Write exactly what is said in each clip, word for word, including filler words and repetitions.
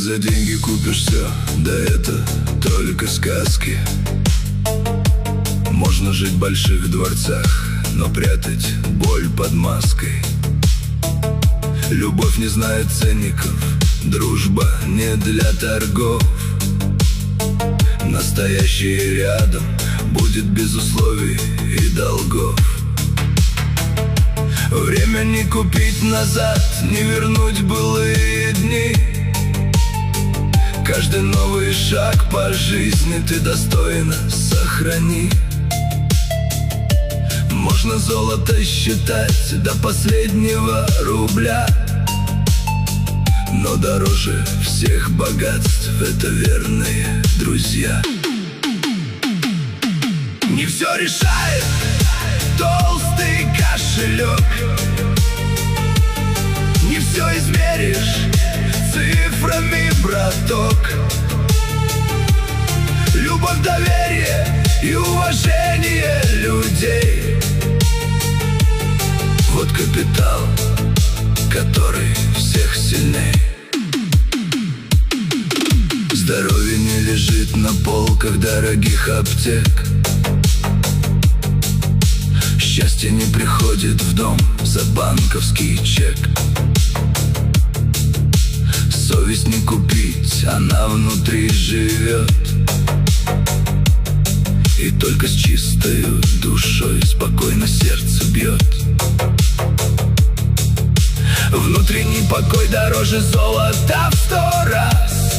за деньги купишь все, да это только сказки. Можно жить в больших дворцах, но прятать боль под маской. Любовь не знает ценников, дружба не для торгов. Настоящий рядом будет без условий и долгов. Время не купить назад, не вернуть былые дни. Каждый новый шаг по жизни ты достойно сохрани. Можно золото считать до последнего рубля, но дороже всех богатств — это верные друзья. Не все решает толстый кошелек, не все измеришь цифрами, браток. Любовь, доверие и уважение людей — вот капитал, который всех сильней. Здоровье не лежит на полках дорогих аптек. Счастье не приходит в дом за банковский чек. Совесть не купить, она внутри живет, и только с чистой душой спокойно сердце бьет. Внутренний покой дороже золота в сто раз.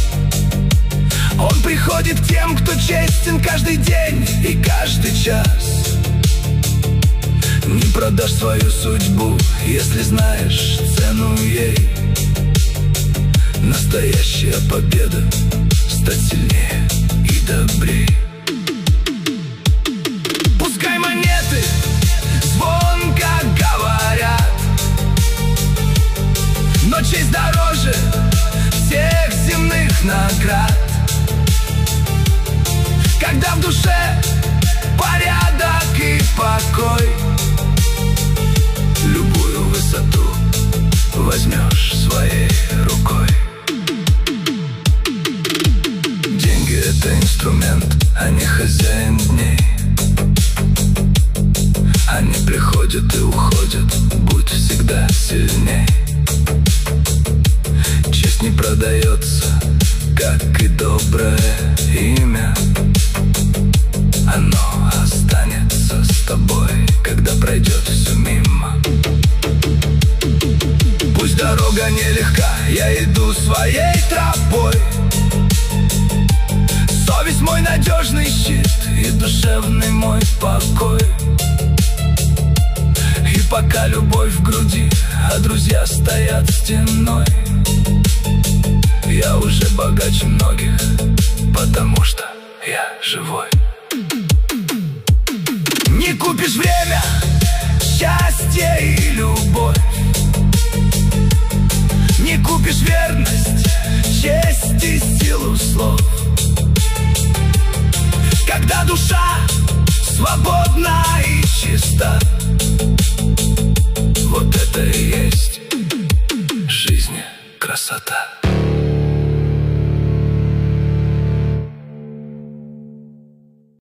Он приходит к тем, кто честен каждый день и каждый час. Не продашь свою судьбу, если знаешь цену ей. Настоящая победа — стать сильнее и добрее. Пускай монеты звонко говорят, но честь дороже всех земных наград. Когда в душе порядок и покой, любую высоту возьмешь своей рукой. Деньги — это инструмент, а не хозяин дней. Они приходят и уходят, будь всегда сильней. Честь не продается, как и доброе имя. Оно останется с тобой, когда пройдет все мимо. Пусть дорога нелегка, я иду своей тропой. Совесть мой надежный щит и душевный мой покой. И пока любовь в груди, а друзья стоят стеной, я уже богаче многих, потому что я живой. Не купишь время, счастье и любовь. Не купишь верность, честь и силу слов. Когда душа свободна и чиста, вот это и есть жизнь, красота.